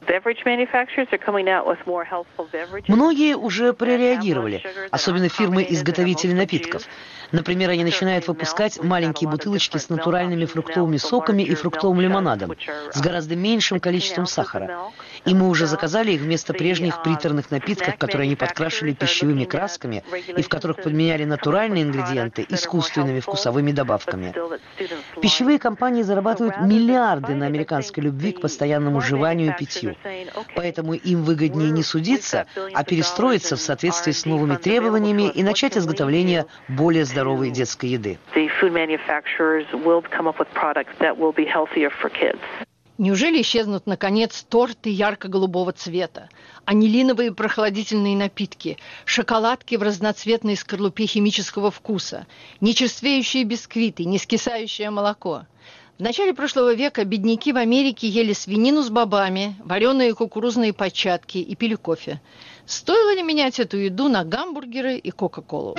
Многие уже прореагировали, особенно фирмы-изготовители напитков. Например, они начинают выпускать маленькие бутылочки с натуральными фруктовыми соками и фруктовым лимонадом, с гораздо меньшим количеством сахара. И мы уже заказали их вместо прежних приторных напитков, которые они подкрашивали пищевыми красками и в которых подменяли натуральные ингредиенты искусственными вкусовыми добавками. Пищевые компании зарабатывают миллиарды на американской любви к постоянному жеванию и питью. Поэтому им выгоднее не судиться, а перестроиться в соответствии с новыми требованиями и начать изготовление более здоровой детской еды. Неужели исчезнут, наконец, торты ярко-голубого цвета, анилиновые прохладительные напитки, шоколадки в разноцветной скорлупе химического вкуса, нечерствеющие бисквиты, нескисающее молоко? В начале прошлого века бедняки в Америке ели свинину с бобами, вареные кукурузные початки и пили кофе. Стоило ли менять эту еду на гамбургеры и кока-колу?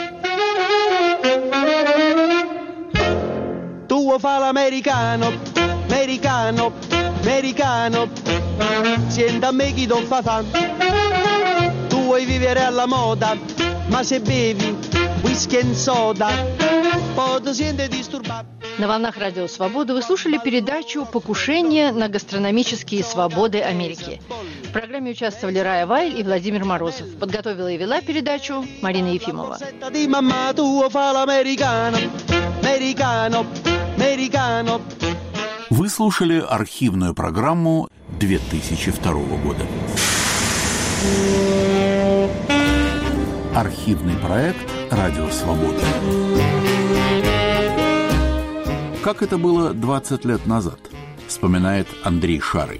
Tu fa l'americano, americano, americano, senta me chi non fa fa. Tu vuoi vivere alla moda, ma se bevi whisky and soda, poi ti senti disturbato. На волнах Радио Свобода вы слушали передачу «Покушение на гастрономические свободы Америки». В программе участвовали Рая Вайль и Владимир Морозов. Подготовила и вела передачу Марина Ефимова. Вы слушали архивную программу две тысячи второго года. Архивный проект «Радио Свобода». Как это было двадцать лет назад, вспоминает Андрей Шарый.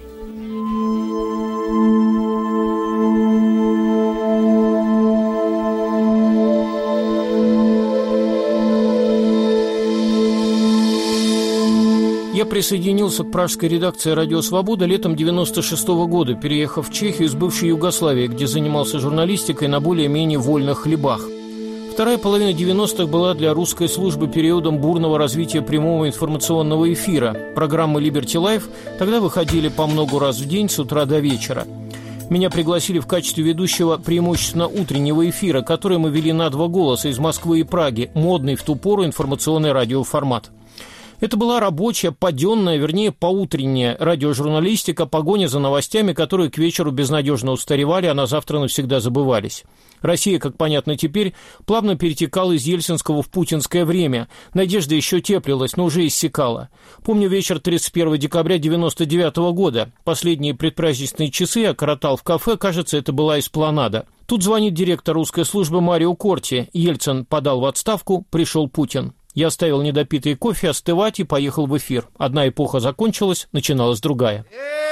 Я присоединился к пражской редакции «Радио Свобода» летом девяносто шестого года, переехав в Чехию из бывшей Югославии, где занимался журналистикой на более-менее вольных хлебах. Вторая половина девяностых была для русской службы периодом бурного развития прямого информационного эфира. Программы «Liberty Life» тогда выходили по много раз в день с утра до вечера. Меня пригласили в качестве ведущего преимущественно утреннего эфира, который мы вели на два голоса из Москвы и Праги, модный в ту пору информационный радиоформат. Это была рабочая, паденная, вернее, поутренняя радиожурналистика, погоня за новостями, которые к вечеру безнадежно устаревали, а на завтра навсегда забывались. Россия, как понятно теперь, плавно перетекала из ельцинского в путинское время. Надежда еще теплилась, но уже иссякала. Помню вечер тридцать первого декабря девяносто девятого года. Последние предпраздничные часы я коротал в кафе, кажется, это была эспланада. Тут звонит директор русской службы Марио Корти. Ельцин подал в отставку, пришел Путин. Я оставил недопитый кофе остывать и поехал в эфир. Одна эпоха закончилась, начиналась другая.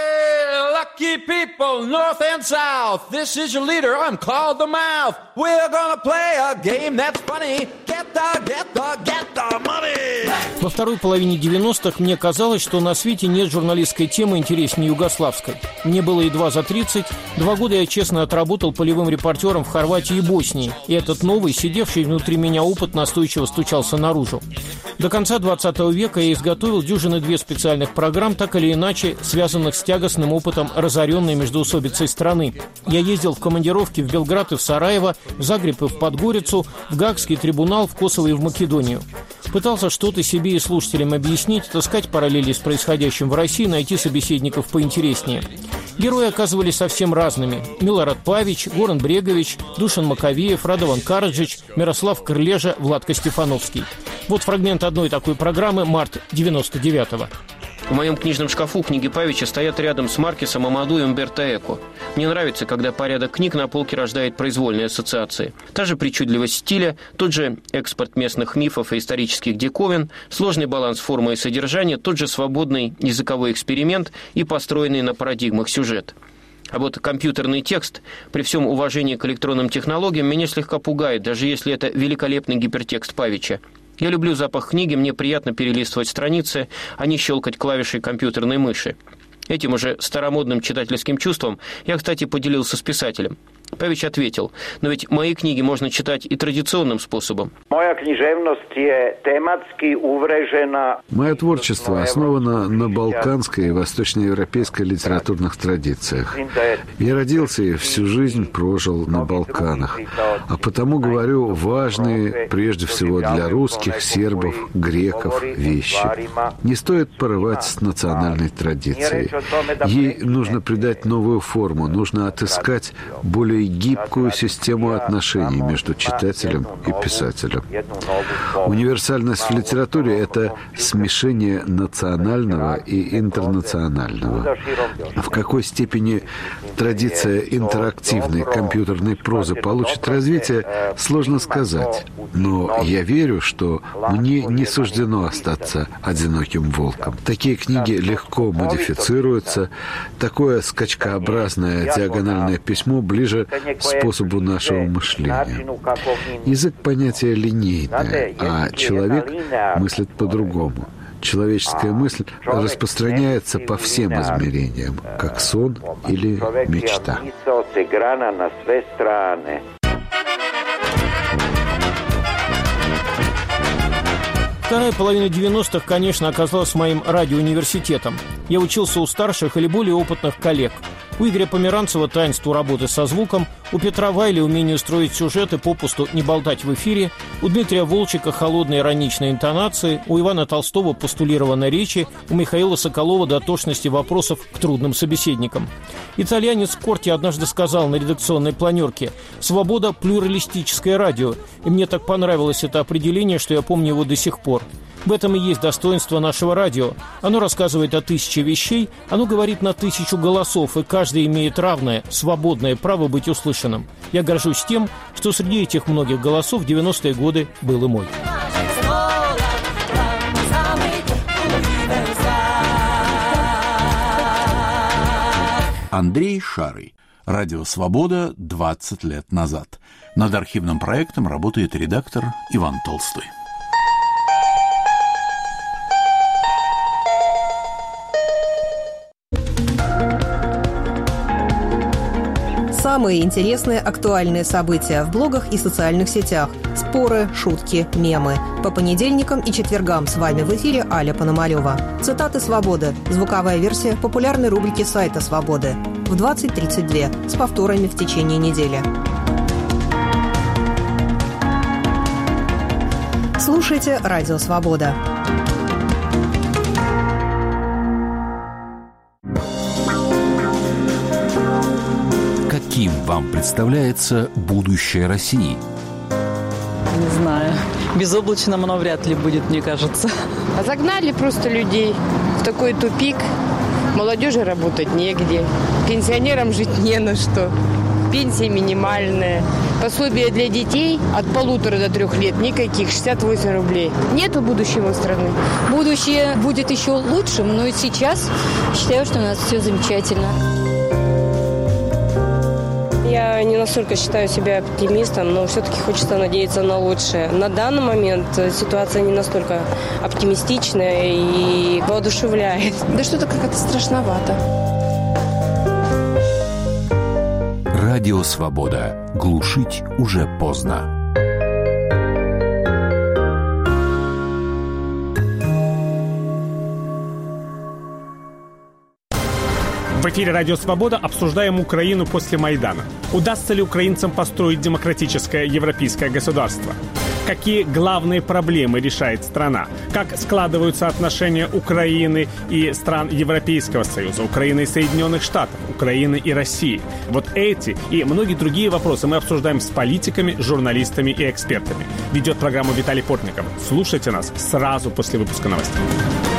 Lucky people, north and south, this is your leader, I'm called the Mouth. We're gonna play a game that's funny. Get the, get the, get the money. Во второй половине девяностых мне казалось, что на свете нет журналистской темы интереснее югославской. Мне было едва за тридцать. Два года я честно отработал полевым репортером в Хорватии и Боснии. И этот новый, сидевший внутри меня опыт настойчиво стучался наружу. До конца двадцатого века я изготовил дюжины две специальных программ, так или иначе связанных с тягостным опытом разоренной междоусобицей страны. Я ездил в командировки в Белград и в Сараево, в Загреб и в Подгорицу, в Гаагский трибунал, в Косово и в Македонию. Пытался что-то себе и слушателям объяснить, таскать параллели с происходящим в России, найти собеседников поинтереснее. Герои оказывались совсем разными. Милорад Павич, Горан Брегович, Душан Маковеев, Радован Караджич, Мирослав Крылежа, Владко Стефановский. Вот фрагмент одной такой программы, март девяносто девятого. В моем книжном шкафу книги Павича стоят рядом с Маркесом, Амаду и Умберто Эко. Мне нравится, когда порядок книг на полке рождает произвольные ассоциации. Та же причудливость стиля, тот же экспорт местных мифов и исторических диковин, сложный баланс формы и содержания, тот же свободный языковой эксперимент и построенный на парадигмах сюжет. А вот компьютерный текст, при всем уважении к электронным технологиям, меня слегка пугает, даже если это великолепный гипертекст Павича. Я люблю запах книги, мне приятно перелистывать страницы, а не щелкать клавишей компьютерной мыши. Этим уже старомодным читательским чувством я, кстати, поделился с писателем. Павич ответил: но ведь мои книги можно читать и традиционным способом. Моя книжевность тематски уврежена. Мое творчество основано на балканской и восточноевропейской литературных традициях. Я родился и всю жизнь прожил на Балканах, а потому говорю важные, прежде всего для русских, сербов, греков, вещи. Не стоит порывать с национальной традицией. Ей нужно придать новую форму, нужно отыскать более гибкую систему отношений между читателем и писателем. Универсальность в литературе – это смешение национального и интернационального. В какой степени традиция интерактивной компьютерной прозы получит развитие, сложно сказать. Но я верю, что мне не суждено остаться одиноким волком. Такие книги легко модифицируются. Такое скачкообразное диагональное письмо ближе к способу нашего мышления. Язык — понятие линейное, а человек мыслит по-другому. Человеческая мысль распространяется по всем измерениям, как сон или мечта. Вторая половина девяностых, конечно, оказалась моим радиоуниверситетом. Я учился у старших или более опытных коллег. У Игоря Померанцева таинству работы со звуком, у Петра Вайля умению строить сюжеты, попусту не болтать в эфире, у Дмитрия Волчика холодные ироничные интонации, у Ивана Толстого постулированной речи, у Михаила Соколова дотошности вопросов к трудным собеседникам. Итальянец Корти однажды сказал на редакционной планерке: «Свобода – плюралистическое радио», и мне так понравилось это определение, что я помню его до сих пор. В этом и есть достоинство нашего радио. Оно рассказывает о тысяче вещей, оно говорит на тысячу голосов, и каждый имеет равное, свободное право быть услышанным. Я горжусь тем, что среди этих многих голосов в девяностые годы был и мой. Андрей Шарый. Радио «Свобода» двадцать лет назад. Над архивным проектом работает редактор Иван Толстой. Самые интересные актуальные события в блогах и социальных сетях. Споры, шутки, мемы. По понедельникам и четвергам с вами в эфире Аля Пономарёва. Цитаты «Свободы». Звуковая версия популярной рубрики сайта «Свободы». В двадцать тридцать два с повторами в течение недели. Слушайте «Радио Свобода». вам представляется будущее России? Не знаю. Безоблачным оно вряд ли будет, мне кажется. А загнали просто людей в такой тупик. Молодежи работать негде. Пенсионерам жить не на что. Пенсия минимальная. Пособие для детей от полутора до трех лет никаких, шестьдесят восемь рублей. Нету будущего страны. Будущее будет еще лучшим, но и сейчас считаю, что у нас все замечательно. Я не настолько считаю себя оптимистом, но все-таки хочется надеяться на лучшее. На данный момент ситуация не настолько оптимистичная и воодушевляет. Да что-то как-то страшновато. Радио «Свобода». Глушить уже поздно. В эфире «Радио Свобода» обсуждаем Украину после Майдана. Удастся ли украинцам построить демократическое европейское государство? Какие главные проблемы решает страна? Как складываются отношения Украины и стран Европейского Союза, Украины и Соединенных Штатов, Украины и России? Вот эти и многие другие вопросы мы обсуждаем с политиками, журналистами и экспертами. Ведет программу Виталий Портников. Слушайте нас сразу после выпуска новостей.